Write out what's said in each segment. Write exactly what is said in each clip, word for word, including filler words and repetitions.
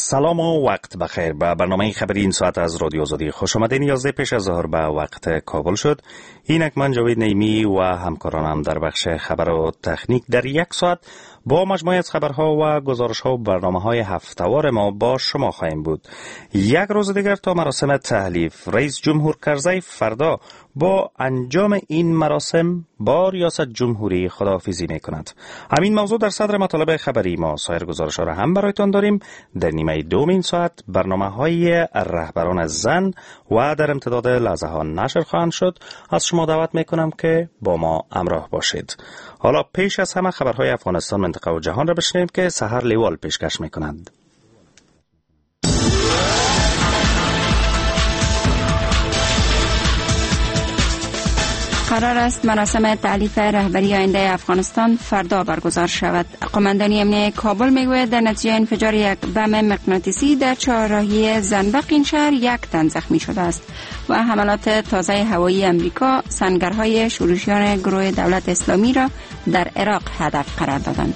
سلام و وقت بخیر. به برنامه خبری این ساعت از رادیو آزادی خوش آمدین. یازده پیش از ظهر به وقت کابل شد. اینک من جاوید نیمی و همکارانم در بخش خبر و تکنیک در یک ساعت با مجموعه از خبرها و گزارش‌ها و برنامه‌های هفته‌وار ما با شما خواهیم بود. یک روز دیگر تا مراسم تحلیف رئیس جمهور کرزی فردا با انجام این مراسم با ریاست جمهوری خداحافظی می‌کند. همین موضوع در صدر مطالب خبری ما. سایر گزارش‌ها را هم برایتان داریم. در نیمه دوم این ساعت برنامه‌های رهبران زن و در امتداد لحظه‌ها نشر خواهند شد. از شما دعوت می‌کنم که با ما همراه باشید. حالا پیش از همه خبرهای افغانستان، منطقه و جهان را بشنویم که سحر لیوال پیشکش می‌کنند. قرار است مراسم تألیف رهبری آینده افغانستان فردا برگزار شود. قماندانی امنیتی کابل میگوید در نتیجه انفجار یک بم مغناطیسی در چهارراهی زنبق این شهر یک تن زخمی شده است و حملات تازه هوایی امریکا سنگرهای شورشیان گروه دولت اسلامی را در عراق هدف قرار دادند.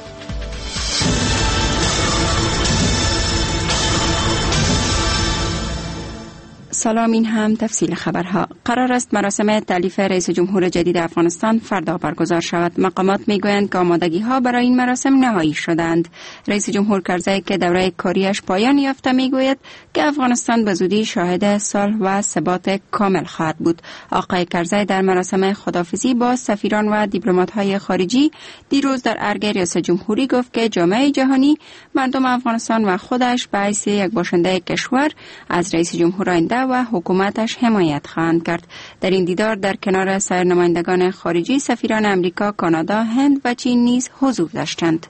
سلام، این هم تفصیل خبرها. قرار است مراسم تألیف رئیس جمهور جدید افغانستان فردا برگزار شود. مقامات میگویند که آمادگی ها برای این مراسم نهایی شدند. رئیس جمهور کرزی که دوره کاریش پایان یافته میگوید که افغانستان به زودی شاهد صلح و ثبات کامل خواهد بود. آقای کرزی در مراسم خداحافظی با سفیران و دیپلمات های خارجی دیروز در ارگ ریاست جمهوری گفت که جامعه جهانی مردم افغانستان و خودش به حیث یک باشنده کشور از رئیس جمهور آینده و حکومتش حمایت خواهند کرد. در این دیدار در کنار سایر نمایندگان خارجی سفیران امریکا، کانادا، هند و چین نیز حضور داشتند.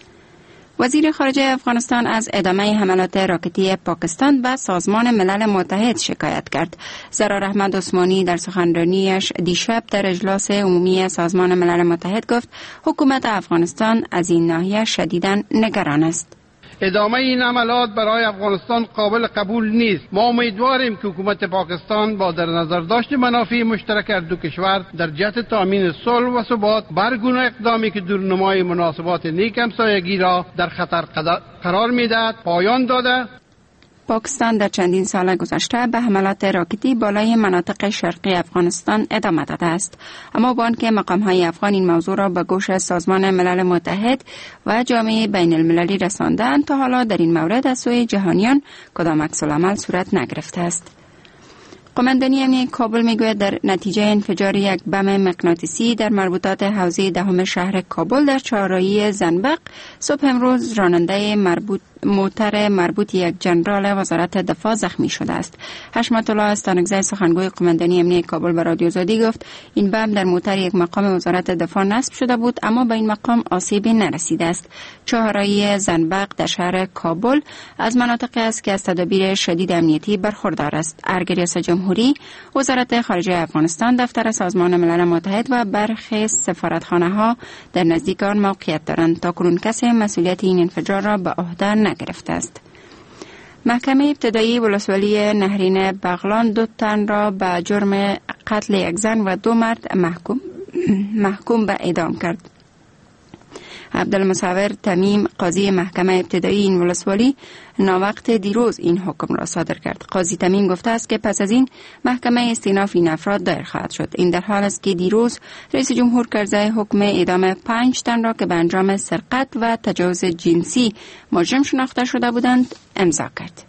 وزیر خارجه افغانستان از ادامه حملات راکتی پاکستان به سازمان ملل متحد شکایت کرد. زرار احمد عثمانی در سخنرانیش دیشب در اجلاس عمومی سازمان ملل متحد گفت حکومت افغانستان از این ناحیه شدیداً نگران است. ادامه این عملات برای افغانستان قابل قبول نیست. ما امیدواریم که حکومت پاکستان با در نظر داشت منافع مشترک دو کشور در جهت تامین صلح و ثبات بر گونه اقدامی که دورنمای مناسبات نیک همسایگی را در خطر قرار می‌دهد پایان داده. پاکستان در چندین سال گذشته به حملات راکتی بالای مناطق شرقی افغانستان ادامه داده است. اما با آنکه مقام‌های افغان این موضوع را به گوش سازمان ملل متحد و جامعه بین المللی رساندند، تا حالا در این مورد از سوی جهانیان کدام عکس‌العمل صورت نگرفته است. قماندانی امنیتی کابل میگوید در نتیجه انفجار یک بم مغناطیسی در مربوطات حوزه دهم شهر کابل در چهارراهی زنبق صبح امروز راننده مربوط موتر مربوط یک جنرال وزارت دفاع زخمی شده است. حشمت الله استانکزی سخنگوی قماندانی امنیتی کابل به رادیو آزادی گفت این بم در موتر یک مقام وزارت دفاع نصب شده بود اما به این مقام آسیبی نرسیده است. چهارراهی زنبق در شهر کابل از مناطقی است که از تدابیر شدید امنیتی برخوردار است. ارگ ریاست جمهوری، وزارت خارجه افغانستان، دفتر سازمان ملل متحد و برخی سفارتخانه‌ها در نزدیک آن موقعیت دارند. تاکنون کسی مسئولیت این انفجار را به عهده نگرفته است. محکمه ابتدایی ولسوالی نهرین بغلان دو تن را به جرم قتل یک زن و دو مرد محکوم محکوم به اعدام کرد. عبدالمصور تمیم، قاضی محکمه ابتدایی این ولسوالی، ناوقت دیروز این حکم را صادر کرد. قاضی تمیم گفته است که پس از این محکمه استئناف این افراد دایر خواهد شد. این در حال است که دیروز رئیس جمهور کرزی حکم اعدام پنج تن را که به انجام سرقت و تجاوز جنسی مجرم شناخته شده بودند امضا کرد.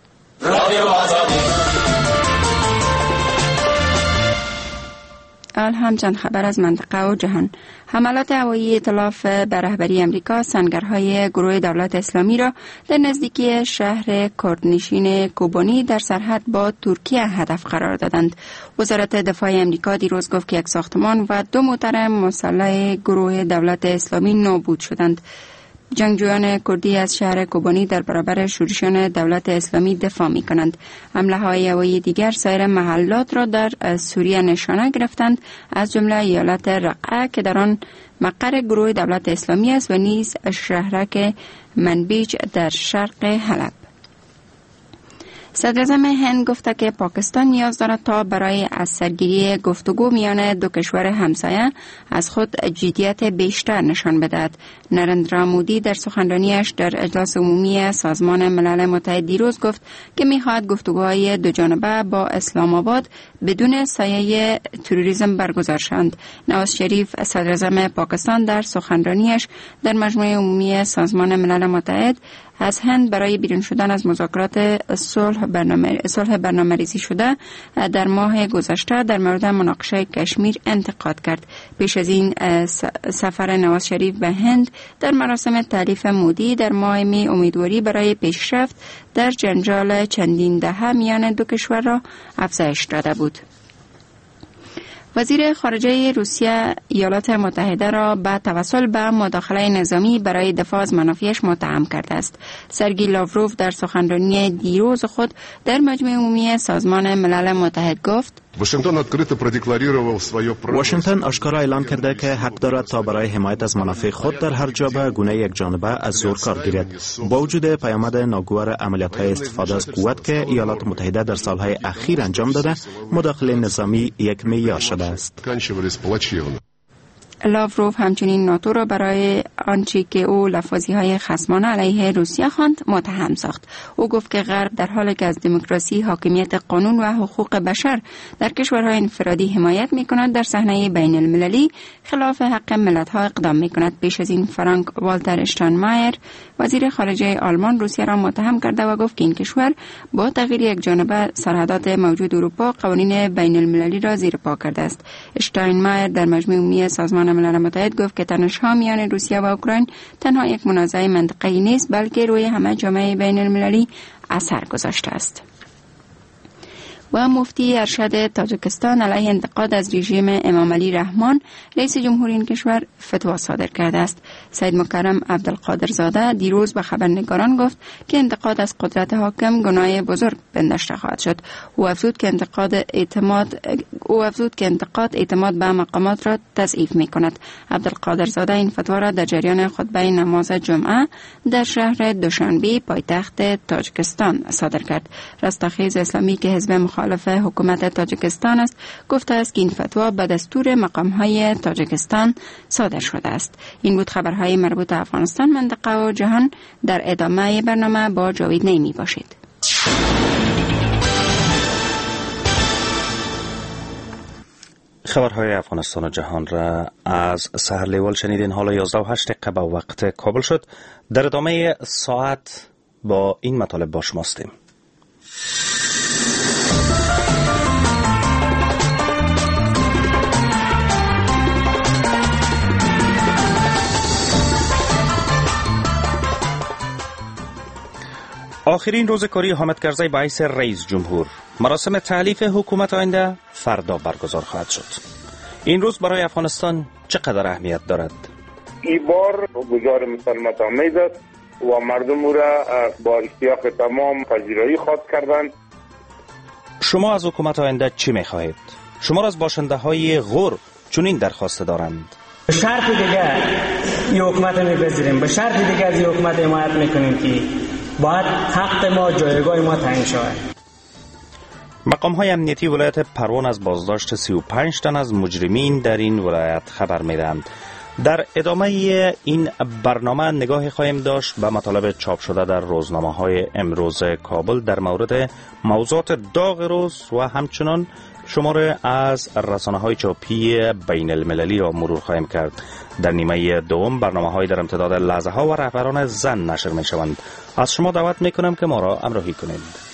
حال هم چند خبر از منطقه و جهان. حملات هوایی ائتلاف به رهبری امریکا سنگرهای گروه دولت اسلامی را در نزدیکی شهر کردنشین کوبانی در سرحد با ترکیه هدف قرار دادند. وزارت دفاع امریکا دیروز گفت که یک ساختمان و دو موتر مسلح گروه دولت اسلامی نابود شدند. جنگجویان کردی از شهر کوبانی در برابر شورشیان دولت اسلامی دفاع می کنند. حمله های هوایی دیگر سایر محلات را در سوریه نشانه گرفتند، از جمله ایالت رقه که در آن مقر گروه دولت اسلامی است و نیز شهرک منبیج در شرق حلب. صدراعظم هند گفته که پاکستان نیاز دارد تا برای از سرگیری گفتگو میان دو کشور همسایه از خود جدیت بیشتر نشان بدهد. نریندرا مودی در سخنرانیش در اجلاس عمومی سازمان ملل متحد دیروز گفت که می‌خواهد گفتگوهای دو جانبه با اسلام آباد بدون سایه تروریسم برگزار شوند. نواز شریف صدراعظم پاکستان در سخنرانیش در مجمع عمومی سازمان ملل متحد از هند برای بیرون شدن از مذاکرات صلح برنامه صلح برنامه‌ریزی شده در ماه گذشته در مورد مناقشه کشمیر انتقاد کرد. پیش از این سفر نواز شریف به هند در مراسم تألیف مودی در ماه می امیدواری برای پیشرفت در جنجال چندین دهه میان دو کشور را افزایش داده بود. وزیر خارجه روسیه ایالات متحده را به توسل به مداخله نظامی برای دفاع از منافعش متهم کرده است. سرگئی لاوروف در سخنرانی دیروز خود در مجمع عمومی سازمان ملل متحد گفت: واشنگتن آشکارا اعلام کرده که حق دارد تا برای حمایت از منافع خود در هر جا به گونه یک جانبه از زور کار گیرد. با وجود پیامد ناگوار عملیات‌های استفاده از قوت که ایالات متحده در سالهای اخیر انجام داده، مداخله نظامی یک معیار شده است. لاوروف همچنین ناتو را برای آنچه که او لفاظی‌های خصمانه علیه روسیه خواند متهم ساخت. او گفت که غرب در حالی که از دموکراسی، حاکمیت قانون و حقوق بشر در کشورهای انفرادی حمایت می‌کند، در صحنه بین المللی خلاف حق ملت‌ها اقدام می‌کند. پیش از این فرانک والتر اشتاینمایر وزیر خارجه آلمان روسیه را متهم کرده و گفت که این کشور با تغییر یک جانبه سرحدات موجود اروپا قوانین بین المللی را زیر پا کرده است. اشتاینمایر در مجمع عمومی سازمان ملل متحد گفت که تنش‌ها میان روسیه و اوکراین تنها یک منازعه منطقه‌ای نیست، بلکه روی همه جامعه بین المللی اثر گذاشته است. و مفتی ارشد تاجیکستان علیه انتقاد از رژیم امام علی رحمان رئیس جمهوری این کشور فتوا صادر کرده است. سید مکرم عبدالقادر زاده دیروز به خبرنگاران گفت که انتقاد از قدرت حاکم گناه بزرگ پنداشته خواهد شد. او افزود که انتقاد اعتماد او افزود که انتقاد اعتماد به مقامات را تضعیف می‌کند. عبدالقادر زاده این فتوا را در جریان خطبه نماز جمعه در شهر دوشنبه پایتخت تاجیکستان صادر کرد. رستاخیز اسلامی که حزب مخالف حکومت تاجیکستان است گفته است که این فتوا به دستور مقام‌های تاجیکستان صادر شده است. این بود خبرهای مربوط به افغانستان، منطقه و جهان. در ادامه برنامه با جاوید نیمی باشید. خبرهای افغانستان و جهان را از سحر لیوال شنیدین. حالا یازده و هشت دقیقه به وقت کابل شد. در ادامه ساعت با این مطالب با شما هستیم. آخرین روز کاری حامد کرزی به حیث رئیس جمهور. مراسم تألیف حکومت آینده فردا برگزار خواهد شد. این روز برای افغانستان چقدر اهمیت دارد؟ این بار گزار مسالمت آمیز است و مردم را با اشتیاق تمام پذیرایی خواست کردند. شما از حکومت آینده چی می‌خواهید؟ شما را از باشنده های غور چنین درخواست دارند. به شرط دیگر این حکومت می‌پذیریم، به شرط دیگر از این حکومت حمایت می‌کنیم که باید حق ما، جایگاه ما تعیین شود. مقام های امنیتی ولایت پروان از بازداشت سی و پنج تن از مجرمین در این ولایت خبر می‌دهند. در ادامه این برنامه نگاهی خواهیم داشت به مطالب چاپ شده در روزنامه های امروز کابل در مورد موضوعات داغ روز و همچنان شماره از رسانه های چاپی بین المللی را مرور خواهیم کرد. در نیمه دوم برنامه های در امتداد لحظه ها و رهبران زن نشر می شوند. از شما دعوت می کنم که ما را همراهی کنید.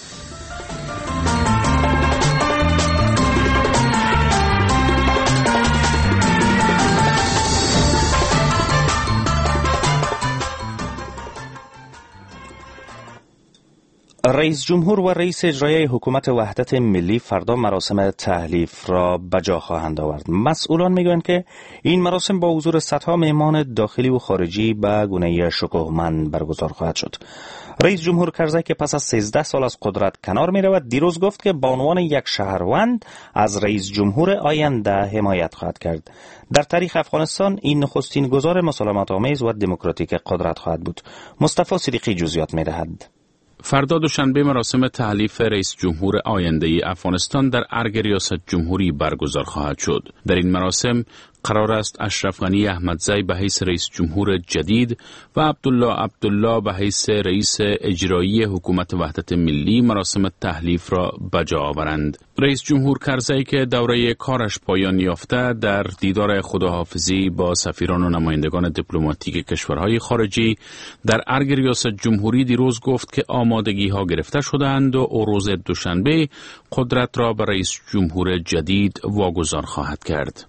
رئیس جمهور و رئیس اجرایی حکومت وحدت ملی فردا مراسم تحلیف را بجا خواهند آورد. مسئولان میگویند که این مراسم با حضور صدها مهمان داخلی و خارجی به گونه شکوهمند برگزار خواهد شد. رئیس جمهور کرزی که پس از سیزده سال از قدرت کنار می رود دیروز گفت که به عنوان یک شهروند از رئیس جمهور آینده حمایت خواهد کرد. در تاریخ افغانستان این نخستین گزار مسالمت آمیز و دموکراتیک قدرت خواهد بود. مصطفی صدیقی جزئیات می دهد. فردا دوشنبه مراسم تحلیف رئیس جمهور آینده افغانستان در ارگ ریاست جمهوری برگزار خواهد شد. در این مراسم قرار است اشرف غنی احمدزی به حیث رئیس جمهور جدید و عبدالله عبدالله به حیث رئیس اجرایی حکومت وحدت ملی مراسم تحلیف را بجا آورند. رئیس جمهور کرزی که دوره کارش پایان یافته در دیدار خداحافظی با سفیران و نمایندگان دیپلماتیک کشورهای خارجی در ارگ ریاست جمهوری دیروز گفت که آمادگی ها گرفته شدند و روز دوشنبه قدرت را به رئیس جمهور جدید واگذار خواهد کرد.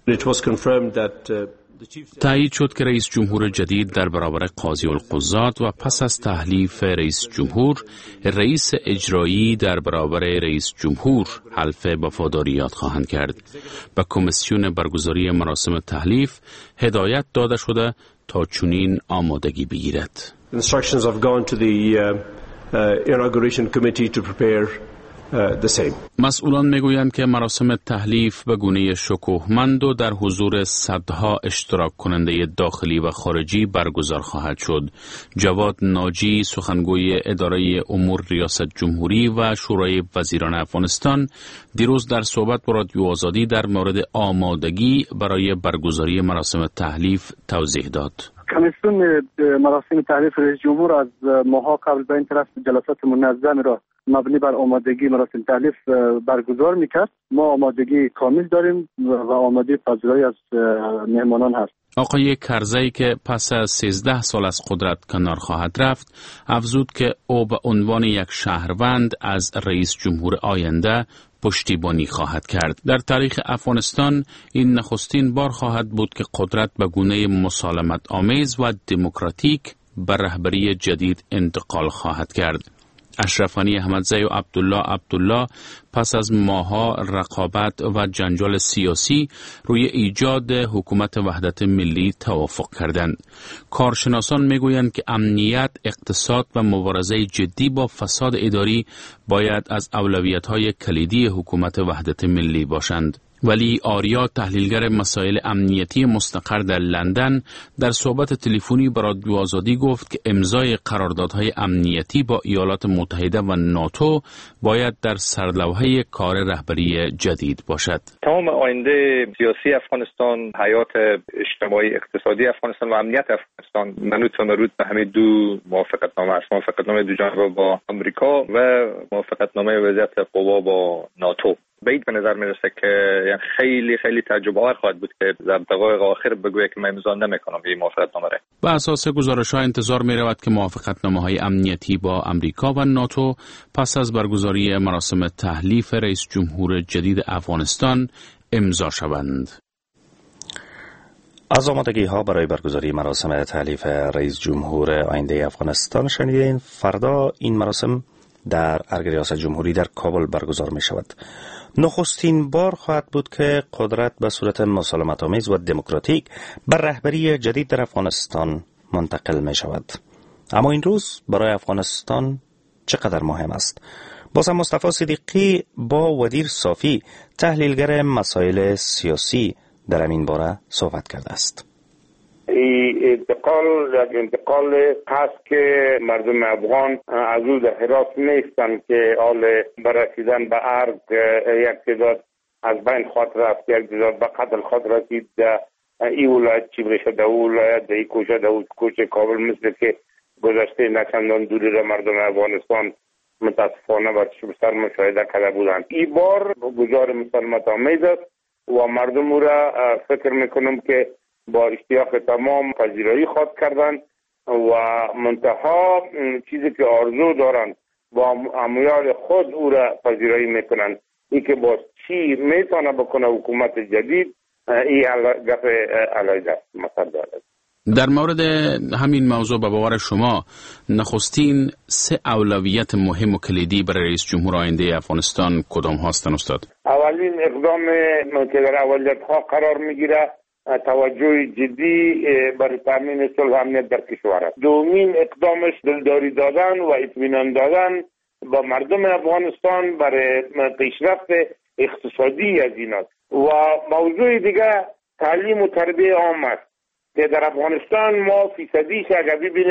تایید شد که رئیس جمهور جدید در برابر قاضی القضات و پس از تحلیف رئیس جمهور، رئیس اجرایی در برابر رئیس جمهور حلف وفاداریت خواهند کرد. به کمیسیون برگزاری مراسم تحلیف هدایت داده شده تا چنین آمادگی بگیرد. Instructions have gone to the uh, uh, inauguration committee to prepare Uh, the same. مسئولان میگویند که مراسم تحلیف به گونه شکوهمند و در حضور صدها اشتراک کننده داخلی و خارجی برگزار خواهد شد. جواد ناجی، سخنگوی اداره امور ریاست جمهوری و شورای وزیران افغانستان، دیروز در صحبت با رادیو آزادی در مورد آمادگی برای برگزاری مراسم تحلیف توضیح داد. کمیسیون مراسم تحلیف رئیس جمهور از ماها قبل به این طرف جلسات منظم را مبنی بر آمادگی مراسم تحلیف برگزار میکرد. ما آمادگی کامل داریم و آماده پذیرایی از مهمانان هست. آقای کرزی که پس از سیزده سال از قدرت کنار خواهد رفت، افزود که او به عنوان یک شهروند از رئیس جمهور آینده پشتیبانی خواهد کرد. در تاریخ افغانستان این نخستین بار خواهد بود که قدرت به گونه مسالمت آمیز و دموکراتیک به رهبری جدید انتقال خواهد کرد. اشرف غنی احمدزی و عبدالله عبدالله پس از ماه‌ها رقابت و جنجال سیاسی روی ایجاد حکومت وحدت ملی توافق کردند. کارشناسان میگویند که امنیت، اقتصاد و مبارزه جدی با فساد اداری باید از اولویت‌های کلیدی حکومت وحدت ملی باشند. ولی آریا، تحلیلگر مسائل امنیتی مستقر در لندن، در صحبت تلفنی با رادیو آزادی گفت که امضای قراردادهای امنیتی با ایالات متحده و ناتو باید در سرلوحه کار رهبری جدید باشد. تمام آینده سیاسی افغانستان، حیات اجتماعی اقتصادی افغانستان و امنیت افغانستان منوط و مربوط به همین دو موافقتنامه است. موافقتنامه دو جانبه با آمریکا و موافقتنامه وضعیت قوا با ناتو. بعید به نظر میرسه که یعنی خیلی خیلی تجربه آور خواهد بود که در دقایق آخر بگویه که من امضا نمیکنم این موافقتنامه را. به اساس گزارش‌ها انتظار می‌رود که موافقتنامه‌های امنیتی با آمریکا و ناتو پس از برگزاری مراسم تحلیف رئیس جمهور جدید افغانستان امضا شوند. از آمادگی ها برای برگزاری مراسم تحلیف رئیس جمهور آینده افغانستان شنیدین. فردا این مراسم در ارگ ریاست جمهوری در کابل برگزار می شود. نخستین بار خواهد بود که قدرت به صورت مسالمت آمیز و دموکراتیک بر رهبری جدید در افغانستان منتقل می شود. اما این روز برای افغانستان چقدر مهم است؟ بازم مصطفی صدیقی با ودیر صافی، تحلیلگر مسائل سیاسی، در این باره صحبت کرده است. انتقال یک انتقال هست که مردم افغان از او در حراس نیستند که حال برسیدن به ارگ یک تعداد از بین خود رفت، یک تعداد به قتل خود رسید. این ولایت چی بشه، در ولایت در این کوچه در کوچه کابل مثل که گذشته نچندان دوری را مردم افغانستان متاسفانه و سر مشاهده کرده بودند. این بار گزار مسالمت آمیز است و مردم را فکر میکنم که با اشتیاق تمام پذیرایی خواهد کردن و منتها چیزی که آرزو دارن با امیال خود او را پذیرایی میکنن. این که با چی میتونه بکنه حکومت جدید، این گپ علیحده است. مثلا دارد. در مورد همین موضوع به باور شما نخستین سه اولویت مهم و کلیدی برای رئیس جمهور آینده افغانستان کدام هستند استاد؟ اولین اقدام که در اولویت ها قرار میگیره توجه جدی برای تامین صلح و امنیت در کشور است. دومین اقدامش دلداری دادن و اطمینان دادن با مردم افغانستان برای پیشرفت اقتصادی از این است. و موضوع دیگه تعلیم و تربیت عام است که در افغانستان ما فیصدیش اگر ببینیم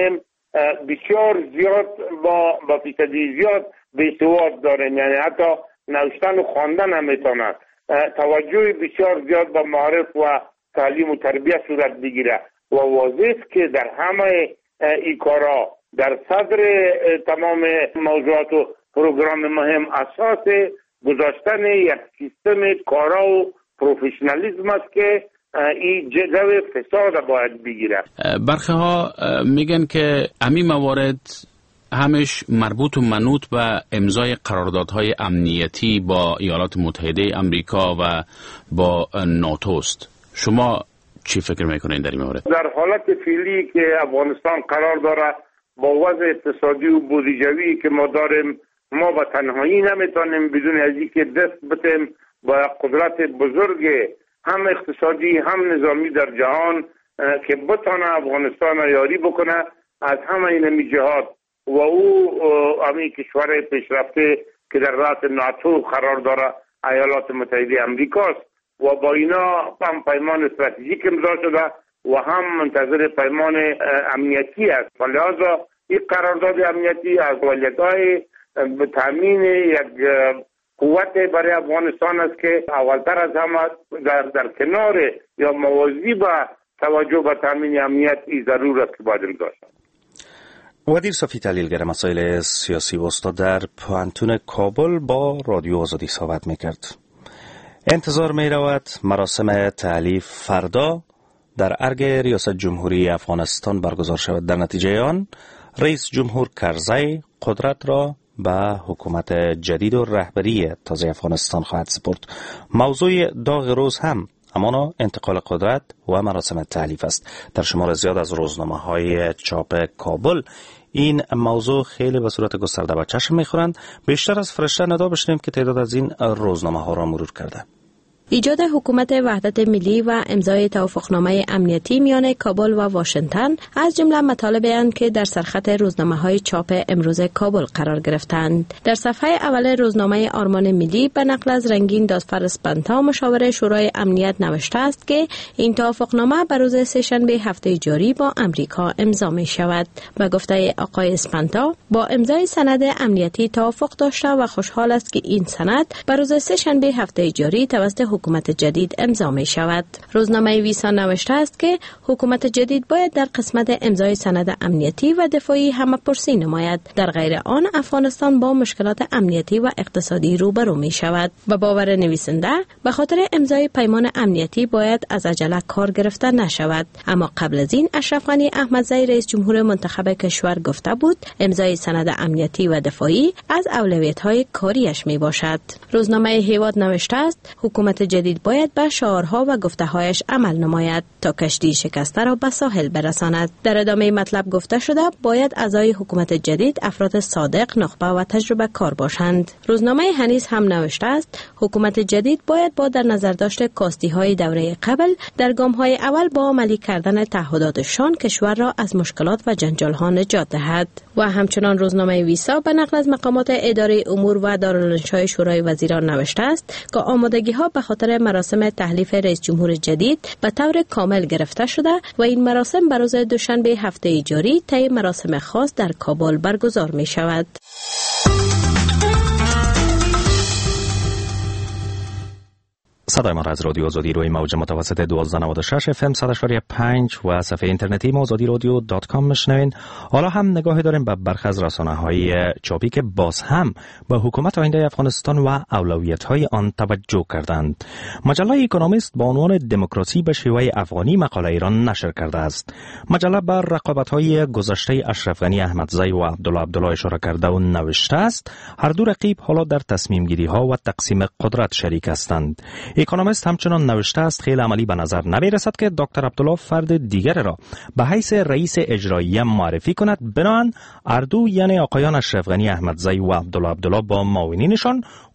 بسیار زیاد با با فیصدی زیاد بی‌سواد داریم، یعنی حتی نوشتن و خواندن هم میتونن. توجه بسیار زیاد با معارف و تعلیم و تربیت صورت بگیره و واضح که در همه این کارا در صدر تمام موضوعات و پروگرام مهم اساس گذاشتن یک سیستم کارا و پروفشنالیسم است که این جدول فساد باید بگیره. برخی ها میگن که همین موارد همش مربوط و منوط به امضای قراردادهای امنیتی با ایالات متحده امریکا و با ناتو است. شما چی فکر میکنین در این مورد؟ در حالت فعلی که افغانستان قرار داره با وضع اقتصادی و بودجویی که ما داریم، ما با تنهایی نمیتونیم بدون از اینکه دست بتیم با قدرت بزرگ هم اقتصادی هم نظامی در جهان که بتونه افغانستان را یاری بکنه از همه این جهات و او همین کشور پیشرفته که در رأس ناتو قرار داره ایالات متحده امریکاست و با اینا هم پیمان استراتژیک امضا شده و هم منتظر پیمان امنیتی است. لذا این قرارداد امنیتی از اولویت‌های به تامین یک قوت برای افغانستان است که اولتر از همه در در کنار یا موازی با توجه به تامین امنیت این ضرور است که باید داشت. ودیر صفی تحلیلگر مسائل سیاسی و استاد در پوانتون کابل با رادیو آزادی صحبت میکرد. انتظار می رود مراسم تعلیف فردا در ارگ ریاست جمهوری افغانستان برگزار شود. در نتیجه آن رئیس جمهور کرزی قدرت را به حکومت جدید و رهبری تازه افغانستان خواهد سپرد. موضوع داغ روز هم همانا انتقال قدرت و مراسم تعلیف است. در شمار زیاد از روزنامه های چاپ کابل این موضوع خیلی به صورت گسترده به چشم میخورند. بیشتر از فرشته ندا بشنیم که تعداد از این روزنامه ها را مرور کرده. ایجاد حکومت وحدت ملی و امضای توافقنامه امنیتی میان کابل و واشنگتن از جمله مطالبی که در سرخط روزنامه‌های چاپ امروز کابل قرار گرفتند. در صفحه اول روزنامه آرمان ملی به نقل از رنگین دادفر اسپانتا مشاور شورای امنیت نوشته است که این توافقنامه به روز سه‌شنبه هفته جاری با امریکا امضا می شود. به گفته آقای اسپانتا با امضای سند امنیتی توافق داشته و خوشحال است که این سند به روز سه‌شنبه هفته جاری توسط حکومت جدید امضا می شود. روزنامه ویسا نوشته است که حکومت جدید باید در قسمت امضای سند امنیتی و دفاعی همه‌پرسی نماید. در غیر آن افغانستان با مشکلات امنیتی و اقتصادی روبرو می شود. به باور نویسنده به خاطر امضای پیمان امنیتی باید از عجله کار گرفته نشود. اما قبل از این اشرف غنی احمدزی رئیس جمهور منتخب کشور گفته بود امضای سند امنیتی و دفاعی از اولویت‌های کاریش می باشد. روزنامه هیواد نوشته است حکومت جدید باید به شعارها و گفته‌هایش عمل نماید تا کشتی شکسته را به ساحل برساند. در ادامه مطلب گفته شده باید اعضای حکومت جدید افراد صادق، نخبه و تجربه کار باشند. روزنامه هنیز هم نوشته است حکومت جدید باید با در نظر داشت کاستی‌های دوره قبل در گام‌های اول با عملی کردن تعهداتشان کشور را از مشکلات و جنجال‌ها نجات دهد. و همچنان روزنامه ویسا به نقل از مقامات اداره امور و دارالانشاء شورای وزیران نوشته است که آمادگی‌ها به خاطر مراسم تحلیف رئیس جمهور جدید به طور کامل گرفته شده و این مراسم بر روز دوشنبه هفته جاری طی مراسم خاص در کابل برگزار می شود. صدای ما را از رادیو آزادی روی موج متوسط دوازده نود و شش اف ام صد و پنج و صفحه اینترنتی ما آزادی رادیو دات کام میشنوین. حالا هم نگاهی داریم به برخی از رسانه‌های چاپی که باز هم به حکومت آینده افغانستان و اولویت‌های آن توجه کردند. مجله اکونومیست با عنوان دموکراسی به شیوه افغانی مقاله ایران نشر کرده است. مجله بر رقابت‌های گذشته اشرف غنی احمدزی و عبدالله عبدالله اشاره کرده و نوشته است هر دو رقیب حالا در تصمیم‌گیری‌ها و تقسیم قدرت شریک هستند. اکونومیست همچنان نوشته است خیلی عملی به نظر نمی‌رسد که دکتر عبدالله فرد دیگر را به حیث رئیس اجرایی معرفی کند. بنابراین اردو یعنی آقایان اشرف غنی احمدزی و عبدالله عبدالله با معاونینشان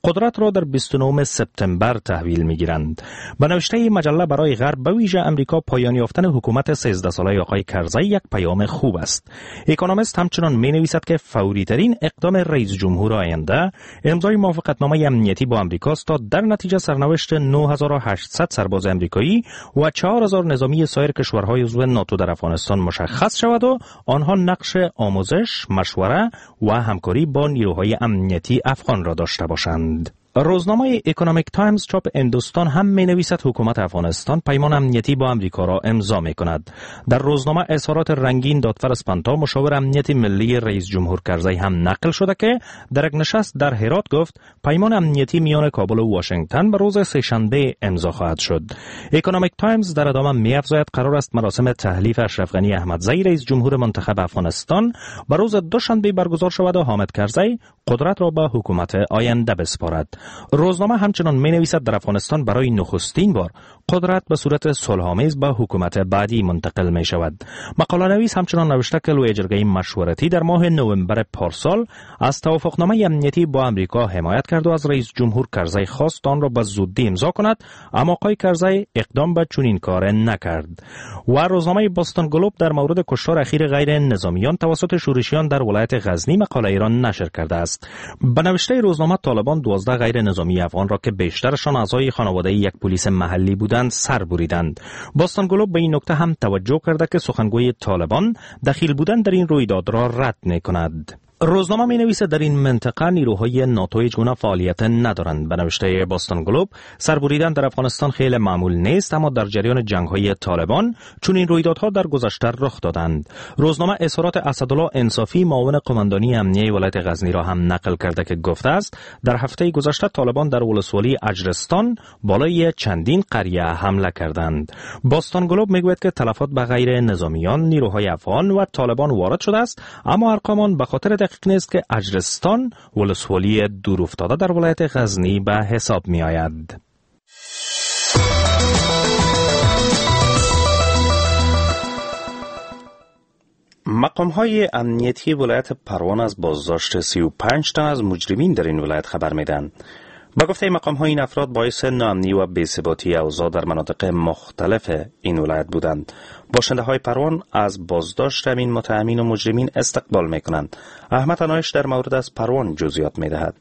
قدرت را در بیست و نهم سپتامبر تحویل می‌گیرند. به نوشته مجله برای غرب به ویژه امریکا پایان یافتن حکومت سیزده ساله آقای کرزی یک پیام خوب است. اکونومیست همچنان می‌نویسد که فوری ترین اقدام رئیس جمهور آینده امضای موافقتنامه امنیتی با امریکا است تا در نتیجه سرنوشت نه هزار و هشتصد سرباز امریکایی و چهار هزار نظامی سایر کشورهای عضو ناتو در افغانستان مشخص شود و آنها نقش آموزش، مشوره و همکاری با نیروهای امنیتی افغان را داشته باشند. روزنامه اکونومیک تایمز چاپ هندوستان هم می نویسد حکومت افغانستان پیمان امنیتی با امریکا را امضا می کند. در روزنامه اظهارات رنگین دادفر اسپانتا مشاور امنیت ملی رئیس جمهور کرزی هم نقل شده که در یک نشست در هرات گفت پیمان امنیتی میان کابل و واشنگتن به روز سه‌شنبه امضا خواهد شد. اکونومیک تایمز در ادامه می افزاید قرار است مراسم تحلیف اشرف غنی احمدزی رئیس جمهور منتخب افغانستان به روز دوشنبه برگزار شود و حامد کرزی قدرت را به حکومت آینده بسپارد. روزنامه همچنان می نویسد در افغانستان برای نخستین بار قدرت به صورت صلح‌آمیز به حکومت بعدی منتقل می شود. مقاله نویس همچنان نوشته که لوی جرگه مشورتی در ماه نوامبر پارسال از توافقنامه امنیتی با امریکا حمایت کرد و از رئیس جمهور کرزی خواست آن را به زودی امضا کند، اما آقای کرزی اقدام به چنین کار نکرد. و روزنامه باستون گلوب در مورد کشتار اخیر غیر نظامیان توسط شورشیان در ولایت غزنی مقاله ایران نشر کرده است. به نوشته روزنامه طالبان دوازده غیر نظامی افغان را که بیشترشان اعضای خانواده یک پلیس محلی بودند سر بریدند. باستون گلوب به این نکته هم توجه کرده که سخنگوی طالبان دخیل بودن در این رویداد را رد می‌کند. روزنامه می نویسد در این منطقه نیروهای ناتو هیچ گونه فعالیت ندارند. به نوشته باستون گلوب سربریدن در افغانستان خیلی معمول نیست، اما در جریان جنگ‌های طالبان چون این رویدادها در گذشته رخ دادند. روزنامه اظهارات اسدالله انصافی معاون قماندانی امنیه ولایت غزنی را هم نقل کرده که گفته است در هفته گذشته طالبان در ولسوالی اجرستان بالای چندین قریه حمله کردند. باستون گلوب میگوید که تلفات به غیر نظامیان، نیروهای افغان و طالبان وارد شده است، اما ارقامان به خاطر دقیق نیست که اجرستان ولسوالی دور افتاده در ولایت غزنی به حساب می آید. مقام‌های امنیتی ولایت پروان از بازداشت سی و پنج تن از مجرمین در این ولایت خبر میدن. با گفته مقام‌ها این افراد باعث ناامنی و بی‌ثباتی اوضاع در مناطق مختلف این ولایت بودند. باشنده‌های پروان از بازداشت این متهمین و مجرمین استقبال می‌کنند. احمد انایش در مورد از پروان جزئیات می‌دهد.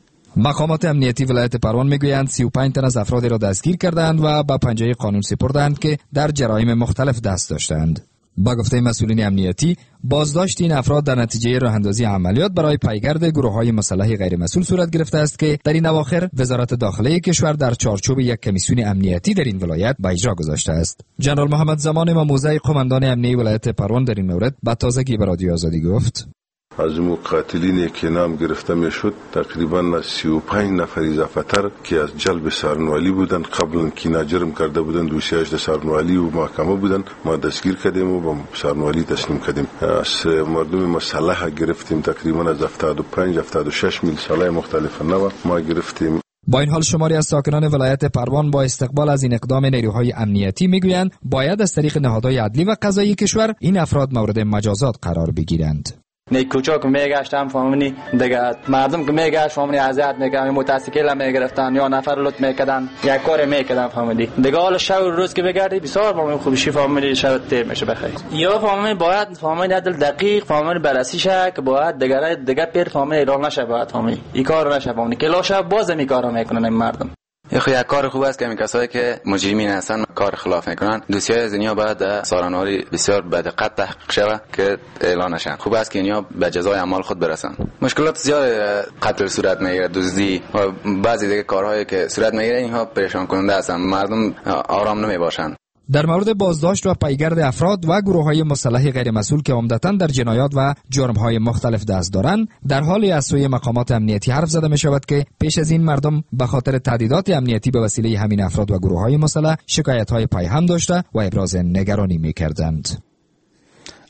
مقامات امنیتی ولایت پروان میگویند سی و پنج تن از افرادی را دستگیر کردند و به پنجه قانون سپردند که در جرایم مختلف دست داشتند. با گفته مسئولین امنیتی بازداشت این افراد در نتیجه راهاندازی عملیات برای پیگرد گروه‌های مسلح غیر مسئول صورت گرفته است که در این اواخر وزارت داخله کشور در چارچوب یک کمیسیون امنیتی در این ولایت به اجرا گذاشته است. جنرال محمد زمان موضع قماندان امنیه ولایت پروان در این مورد به تازگی به رادیو آزادی گفت: از مقاتلینی که نام گرفته میشد تقریبا سی و پنج نفر اضافه‌تر که از جلب سارنوالی بودن، قبلا که ناجرم کرده بودن، دوسیه‌اش در سارنوالی و محکمه بودن، ما دستگیر کردیم و به سارنوالی تسلیم کردیم. از مردم مسلح گرفتیم تقریبا از هفتاد و پنج هفتاد و شش میل سلاح مختلف نو ما گرفتیم. با این حال شماری از ساکنان ولایت پروان با استقبال از این اقدام نیروهای امنیتی میگویند باید از طریق نهادهای عدلی و قضایی کشور این افراد مورد مجازات قرار بگیرند. نه کوچا که میگشتم فهمیدی دیگه مردم که میگشت فهمیدی اذیت میکردن، متاسکل میگرفتن یا نفر لط میکردن، یک کار میکردن فهمیدی دیگه. حالا شب روز که بگردی بسیار با خوبی فهمیدی شب تیر میشه بخیر. یا فهمیدی باید فهمیدی عدل دقیق فهمیدی بررسی شه که باید دیگه دیگه پیر فهمیدی ایران نشه، باید فهمیدی این کار نشه فهمیدی که لاشه باز می کارا میکنن این مردم. یخ یک کار خوب است که این کسایی که مجرمین هستن کار خلاف میکنن دوسیه از اینها باید سارنواری بسیار بدقت تحقیق شود که اعلان نشن. خوب است که اینها به جزای اعمال خود برسن. مشکلات زیاد قتل صورت میگیره، دزدی و بعضی دیگه کارهایی که صورت میگیره اینها پریشان کننده هستن، مردم آرام نمیباشن. در مورد بازداشت و پیگرد افراد و گروه‌های مسلح غیر مسئول که عمدتاً در جنایات و جرم‌های مختلف دست دارند، در حالی از سوی مقامات امنیتی حرف زده می‌شود که پیش از این مردم به خاطر تهدیدات امنیتی به وسیله همین افراد و گروه‌های مسلح شکایت‌های پیهم داشته و ابراز نگرانی می‌کردند.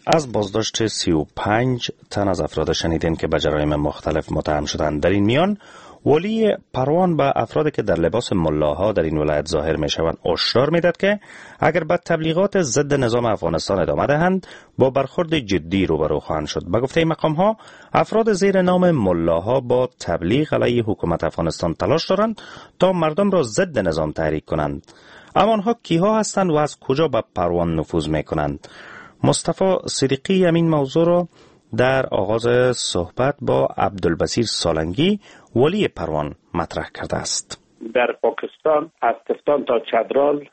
از بازداشت سی و پنج تن از افراد شنیدین که به جرایم مختلف متهم شدند. در این میان ولی پروان به افرادی که در لباس ملاها در این ولایت ظاهر می شوند هشدار میداد که اگر به تبلیغات ضد نظام افغانستان ادامه دهند با برخورد جدی روبرو خواهند شد. به گفته مقام ها افراد زیر نام ملاها با تبلیغ علیه حکومت افغانستان تلاش دارند تا مردم را ضد نظام تحریک کنند. اما آنها کیها هستند و از کجا به پروان نفوذ می کنند؟ مصطفی صدیقی همین موضوع را در آغاز صحبت با عبدالبصیر سالنگی ولی پروان مطرح کرده است. در پاکستان از تفتان تا چترال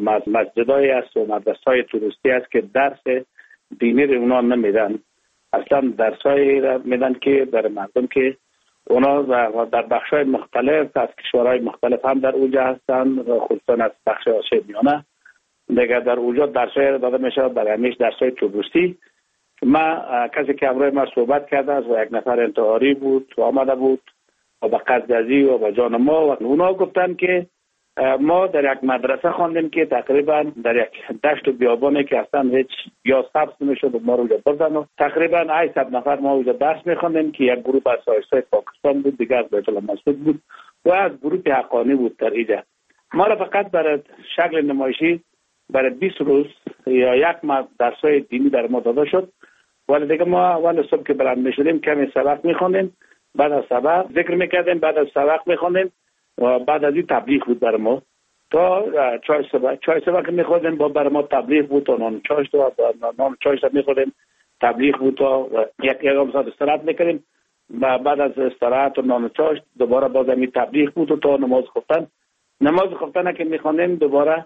مسجدای است و مدرسه‌های توریستی است که درس دینی رو اونا نمیدن. اصلا درسایی را میدن که در مردم که اونا در بخش‌های مختلف از کشورهای مختلف هم در اونجا هستن، خصوصا از بخش آسیای میانه دیگه در اونجا درسایی را داده میشه. برای همیش درسای توریستی. ما کسی که امروز ما صحبت کرده است و یک نفر انتحاری بود و آمده بود و به قصدی و به جان ما و اونا گفتن که ما در یک مدرسه خواندیم که تقریبا در یک دشت و بیابانه که اصلا هیچ یا سبز نمیشد و ما رو اونجا بردن و تقریبا هشتصد نفر ما اونجا درس میخواندیم که یک گروه از آیسای پاکستان بود، دیگر از بیت المسعود بود و از گروه حقانی بود. در اینجا ما را فقط برای شکل نمایشی برای بیست روز یا یک ماه درسای دینی در ما داده شد. ولی دیگه ما اول صبح که بلند میشدیم کمی سبق میخوندیم، بعد از سبق ذکر میکردیم، بعد از سبق میخوندیم و بعد از این تبلیغ بود بر ما تا چای سبق. چای سبق که میخوردیم با بر ما تبلیغ بود تا نان چایش تا نان چایش میخوردیم تبلیغ بود تا یک یک ساعت استراحت میکردیم و بعد از استراحت و نان چایش دوباره باز همین تبلیغ بود و تا نماز خفتن نماز خفتن که میخوندیم دوباره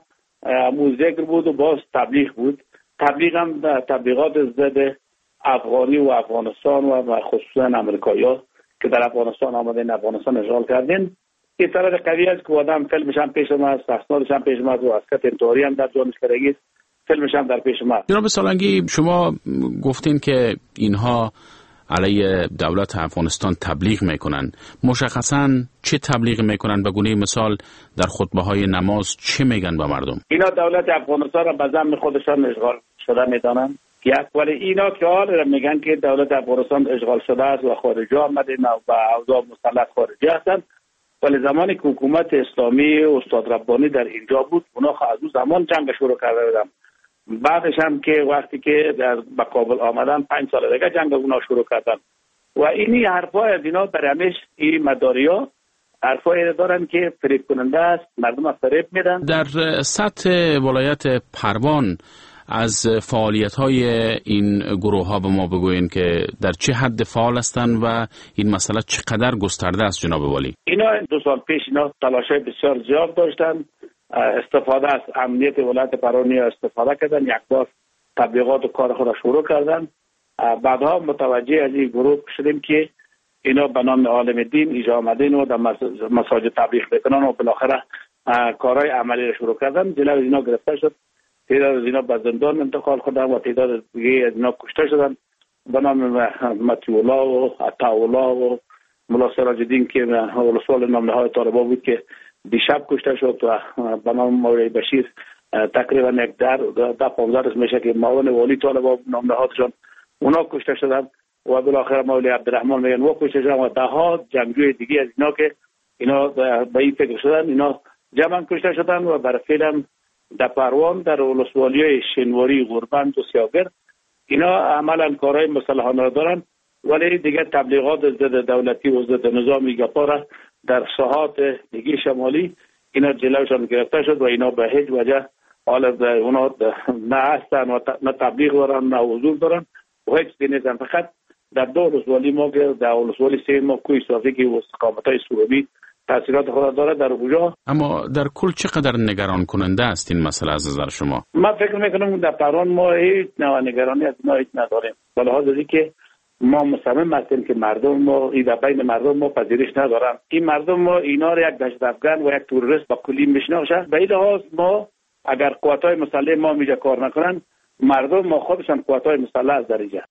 مو ذکر بود و باز تبلیغ بود. تبلیغ هم تبلیغات ضد افغانی و افغانستان و خصوصا امریکایی‌ها که در افغانستان آمدن افغانستان اشغال کردن. این طرح قوی است که آدم فیلمش هم پیش ما است، اسنادش هم پیش ما است و اسکت انتحاری هم در جانش کردگی است، فیلمش هم در پیش ما است. جناب سالنگی شما گفتین که اینها علیه دولت افغانستان تبلیغ میکنن. مشخصاً چه تبلیغ میکنن؟ به گونه مثال در خطبه های نماز چه میگن به مردم؟ اینا دولت افغانستان را به ذم خودشان اشغال شده میدانن. یک ولی اینا که حال میگن که دولت افغانستان اشغال شده است و خارجی آمده و اوضاع مسلط خارجی هستند. ولی زمانی که حکومت اسلامی و استاد ربانی در اینجا بود اونا از اون زمان جنگ شروع کرده بودن. بعدش هم که وقتی که در به کابل آمدن پنج سال دیگه جنگ اونا شروع کردن و اینی حرفای از اینا در همیش این مداریا حرفای دارن که فریب کننده است، مردم فریب میدن. در سطح ولایت پروان از فعالیت‌های این گروه ها به ما بگوین که در چه حد فعال هستند و این مسئله چقدر گسترده است جناب والی؟ اینا دو سال پیش اینا تلاش‌های بسیار زیاد داشتن، استفاده از امنیت ولایت پروان استفاده کردن، یک بار تبلیغات و کار خود را شروع کردن. بعدها متوجه از این گروه شدیم که اینا به نام عالم دین اینجا آمدن و در مساجد تبلیغ میکنن و بالاخره کارهای عملی را شروع کردن. جلوی اینا گرفته شد، تعداد از اینا به زندان انتقال شدن و تعداد دیگه از اینا کشته شدن به نام مطیولا و عطاولا و ملا سراج الدین که ولسوال نام نهاد طالبان بود که دیشب کشته شد و به نام مولوی بشیر تقریبا یک در ده پانزده روز میشه که معاون والی طالبان نام نهادشان اونا کشته شدن و بالاخره مولوی عبدالرحمن میگن و کشته شدن و ده ها جنگجوی دیگه از اینا که اینا به این فکر شدن اینا جمع کشته شدن و برای فعلا در پروان در ولسوالی شنواری غربند و سیاگرد اینا عملا کارهای مسلحانه را دارن ولی دیگه تبلیغات ضد دولتی و ضد نظامی گپا در ساحات دیگه شمالی اینا جلوشان گرفته شد و اینا به هیچ وجه حال اونا نه هستن و نه تبلیغ دارن نه حضور دارن و هیچ دی نیستن. فقط در دو ولسوالی ما که در ولسوالی سه ما کوی صافی که استقامتای سروبی تاثیرات خود داره در اونجا. اما در کل چقدر نگران کننده است این مسئله از نظر شما؟ من فکر میکنم در پروان ما هیچ نوع نگرانی از ما هیچ نداریم. به لحاظ اینکه ما مصمم هستیم که مردم ما این بین مردم ما پذیرش ندارن. این مردم ما اینا رو یک دهشت افغان و یک تروریست با کلی میشناسن. به این لحاظ ما اگر قوت‌های مسلح ما میجا کار نکنن مردم ما خودشان قوت‌های مسلح از درجه.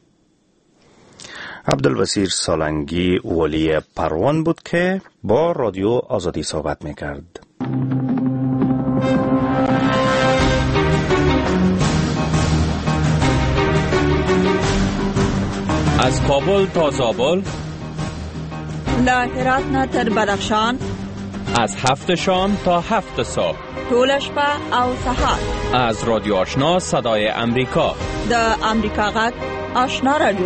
عبدالبصیر سالنگی ولی پروان بود که با رادیو آزادی صحبت میکرد. از کابل تا زابل، له هرات نه تر بدخشان، از هفت شام تا هفت صبح، ټول شپه او سهار. از رادیو آشنا صدای امریکا، د امریکا غږ آشنا رادیو.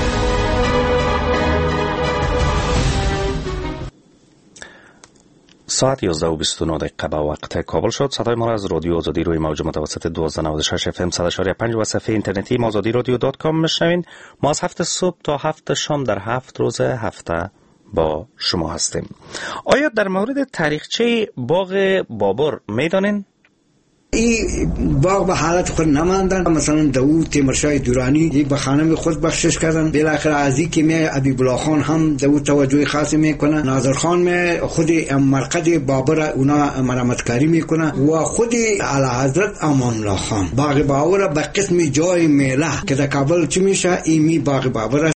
ساعت یازده و بیست و نه دقیقه به وقت کابل شد. صدای ما را از رادیو آزادی روی موج متوسط دویست و نود و شش اف ام صد و شش و پنج و صفحه اینترنتی آزادی رادیو دات کام میشنوین. ما از هفت صبح تا هفت شام در هفت روز هفته با شما هستیم. آیا در مورد تاریخچه باغ بابر میدانین؟ این باغ به حالت خود نماندن. مثلا داوود تیمورشاه درانی یک به خانم خود بخشش کردن. بالاخره ازی که می حبیب الله خان هم داوود توجه خاصی میکنه. ناظر خان می خود مرقد بابر اونا مرمت کاری میکنه و خود اعلی حضرت امان الله خان باغ بابر به قسم جای میله که در کابل چی میشه ایمی باغ بابر